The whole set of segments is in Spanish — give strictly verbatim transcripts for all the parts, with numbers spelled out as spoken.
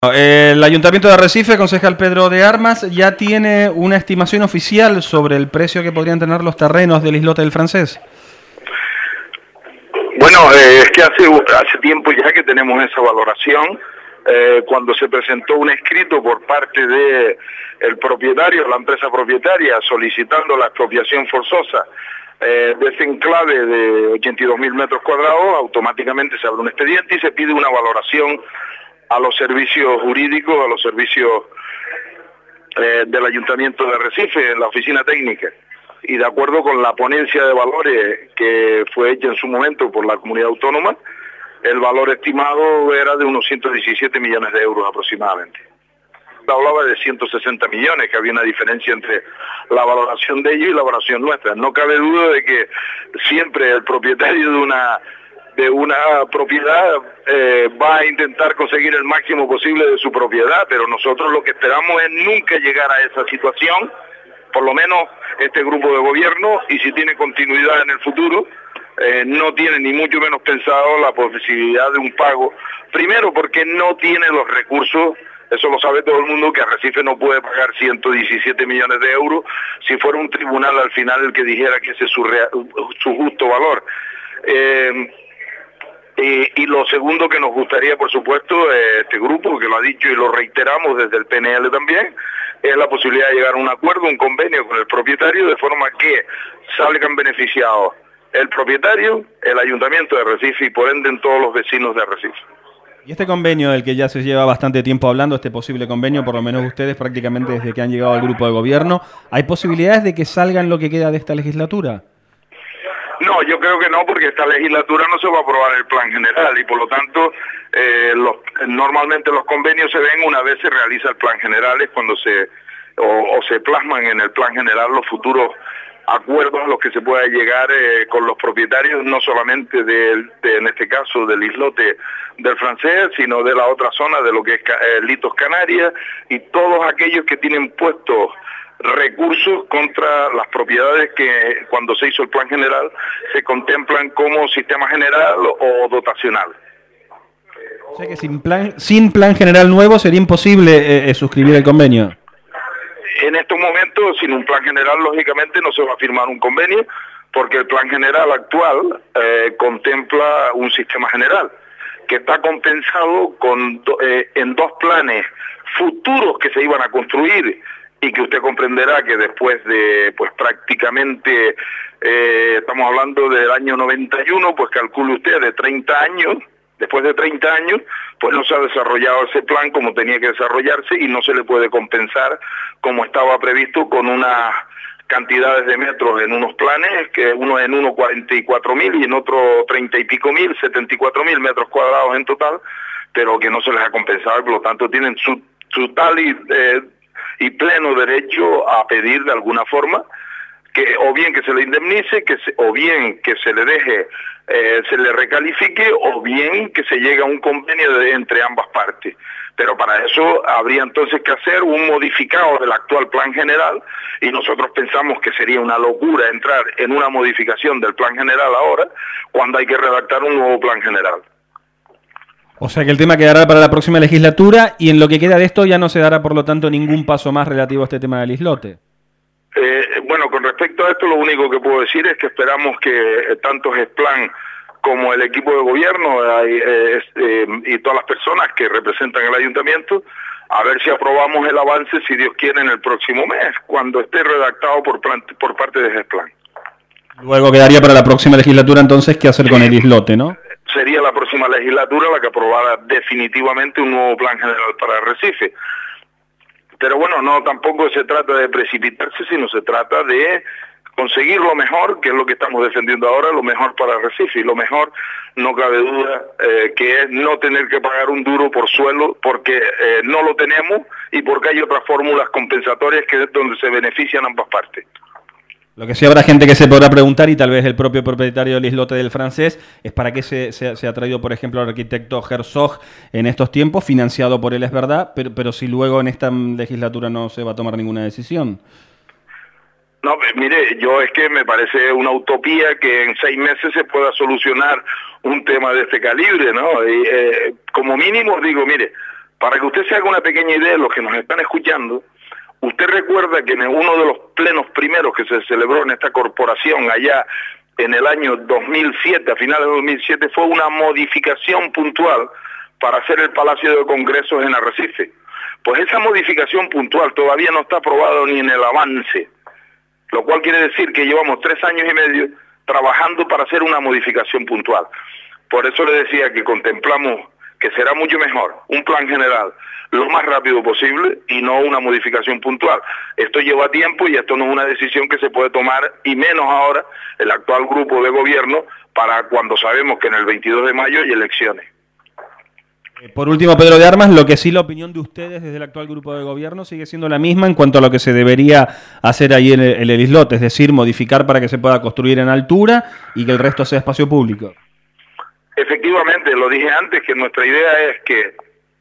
El Ayuntamiento de Arrecife, concejal Pedro de Armas, ya tiene una estimación oficial sobre el precio que podrían tener los terrenos del islote del Francés. Bueno, eh, es que hace, hace tiempo ya que tenemos esa valoración, eh, cuando se presentó un escrito por parte de el propietario, la empresa propietaria, solicitando la expropiación forzosa eh, de ese enclave de ochenta y dos mil metros cuadrados, automáticamente se abre un expediente y se pide una valoración a los servicios jurídicos, a los servicios eh, del Ayuntamiento de Arrecife, en la oficina técnica. Y de acuerdo con la ponencia de valores que fue hecha en su momento por la comunidad autónoma, el valor estimado era de unos ciento diecisiete millones de euros aproximadamente. Hablaba de ciento sesenta millones, que había una diferencia entre la valoración de ellos y la valoración nuestra. No cabe duda de que siempre el propietario de una de una propiedad eh, va a intentar conseguir el máximo posible de su propiedad, pero nosotros lo que esperamos es nunca llegar a esa situación, por lo menos este grupo de gobierno, y si tiene continuidad en el futuro, eh, no tiene ni mucho menos pensado la posibilidad de un pago, primero porque no tiene los recursos. Eso lo sabe todo el mundo, que Arrecife no puede pagar ciento diecisiete millones de euros si fuera un tribunal al final el que dijera que ese es su, real, su justo valor. Eh, y, y lo segundo que nos gustaría, por supuesto, este grupo, que lo ha dicho y lo reiteramos desde el P N L también, es la posibilidad de llegar a un acuerdo, un convenio con el propietario, de forma que salgan beneficiados el propietario, el Ayuntamiento de Arrecife y por ende en todos los vecinos de Arrecife. Y este convenio del que ya se lleva bastante tiempo hablando, este posible convenio, por lo menos ustedes prácticamente desde que han llegado al grupo de gobierno, ¿hay posibilidades de que salgan lo que queda de esta legislatura? No, yo creo que no, porque esta legislatura no se va a aprobar el plan general y por lo tanto eh, los, normalmente los convenios se ven una vez se realiza el plan general, es cuando se o, o se plasman en el plan general los futuros acuerdos a los que se pueda llegar eh, con los propietarios, no solamente de, de, en este caso del islote del Francés, sino de la otra zona, de lo que es eh, Litos Canarias, y todos aquellos que tienen puestos recursos contra las propiedades que cuando se hizo el plan general se contemplan como sistema general o dotacional. O sea que sin plan, sin plan general nuevo sería imposible eh, eh, suscribir el convenio. En estos momentos, sin un plan general, lógicamente no se va a firmar un convenio, porque el plan general actual eh, contempla un sistema general, que está compensado con eh, en dos planes futuros que se iban a construir, y que usted comprenderá que después de, pues prácticamente, eh, estamos hablando del año noventa y uno, pues calcule usted de treinta años, después de treinta años, pues no se ha desarrollado ese plan como tenía que desarrollarse y no se le puede compensar como estaba previsto con unas cantidades de metros en unos planes, que uno en uno cuarenta y cuatro mil y en otro treinta y pico mil, setenta y cuatro mil metros cuadrados en total, pero que no se les ha compensado y por lo tanto tienen su, su tal y, eh, y pleno derecho a pedir de alguna forma que o bien que se le indemnice, que se, o bien que se le deje, eh, se le recalifique, o bien que se llegue a un convenio de, entre ambas partes. Pero para eso habría entonces que hacer un modificado del actual plan general, y nosotros pensamos que sería una locura entrar en una modificación del plan general ahora, cuando hay que redactar un nuevo plan general. O sea que el tema quedará para la próxima legislatura, y en lo que queda de esto ya no se dará, por lo tanto, ningún paso más relativo a este tema del islote. Eh, bueno, con respecto a esto, lo único que puedo decir es que esperamos que eh, tanto GESPLAN como el equipo de gobierno eh, eh, y todas las personas que representan el ayuntamiento, a ver si aprobamos el avance, si Dios quiere, en el próximo mes, cuando esté redactado por, plan, por parte de GESPLAN. Luego quedaría para la próxima legislatura, entonces, ¿qué hacer sí. con el islote, no? Sería la próxima legislatura la que aprobara definitivamente un nuevo plan general para Arrecife. Pero bueno, no tampoco se trata de precipitarse, sino se trata de conseguir lo mejor, que es lo que estamos defendiendo ahora, lo mejor para Arrecife. Y lo mejor, no cabe duda, eh, que es no tener que pagar un duro por suelo, porque eh, no lo tenemos y porque hay otras fórmulas compensatorias que es donde se benefician ambas partes. Lo que sí habrá gente que se podrá preguntar, y tal vez el propio propietario del islote del Francés, es para qué se, se, se ha traído, por ejemplo, al arquitecto Herzog en estos tiempos, financiado por él, es verdad, pero, pero si luego en esta legislatura no se va a tomar ninguna decisión. No, mire, yo es que me parece una utopía que en seis meses se pueda solucionar un tema de este calibre, ¿no? Y, eh, como mínimo digo, mire, Para que usted se haga una pequeña idea de los que nos están escuchando, usted recuerda que en uno de los plenos primeros que se celebró en esta corporación allá en el año dos mil siete, a finales de dos mil siete, fue una modificación puntual para hacer el Palacio de Congresos en Arrecife. Pues esa modificación puntual todavía no está aprobada ni en el avance, lo cual quiere decir que llevamos tres años y medio trabajando para hacer una modificación puntual. Por eso le decía que contemplamos que será mucho mejor un plan general lo más rápido posible y no una modificación puntual. Esto lleva tiempo y esto no es una decisión que se puede tomar, y menos ahora el actual grupo de gobierno, para cuando sabemos que en el veintidós de mayo hay elecciones. Por último, Pedro de Armas, lo que sí la opinión de ustedes desde el actual grupo de gobierno sigue siendo la misma en cuanto a lo que se debería hacer ahí en el, en el islote, es decir, modificar para que se pueda construir en altura y que el resto sea espacio público. Efectivamente, lo dije antes, que nuestra idea es que,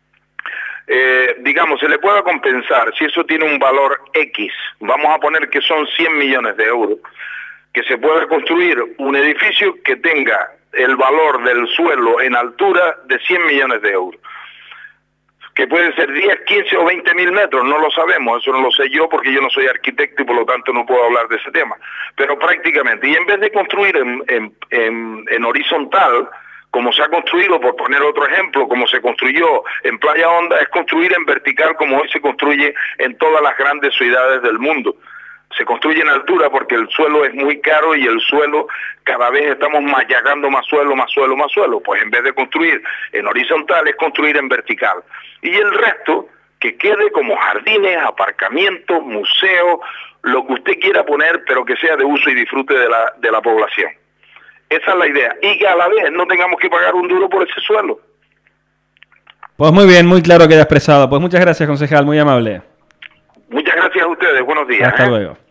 eh, digamos, se le pueda compensar, si eso tiene un valor X, vamos a poner que son cien millones de euros, que se pueda construir un edificio que tenga el valor del suelo en altura de cien millones de euros. Que pueden ser diez, quince o veinte mil metros, no lo sabemos, eso no lo sé yo porque yo no soy arquitecto y por lo tanto no puedo hablar de ese tema. Pero prácticamente, y en vez de construir en, en, en, en horizontal, como se ha construido, por poner otro ejemplo, como se construyó en Playa Honda, es construir en vertical como hoy se construye en todas las grandes ciudades del mundo. Se construye en altura porque el suelo es muy caro y el suelo, cada vez estamos machacando más suelo, más suelo, más suelo. Pues en vez de construir en horizontal, es construir en vertical. Y el resto, que quede como jardines, aparcamientos, museos, lo que usted quiera poner, pero que sea de uso y disfrute de la, de la población. Esa es la idea. Y que a la vez no tengamos que pagar un duro por ese suelo. Pues muy bien, muy claro queda expresado. Pues muchas gracias, concejal, muy amable. Muchas gracias a ustedes, buenos días. Hasta ¿eh? luego.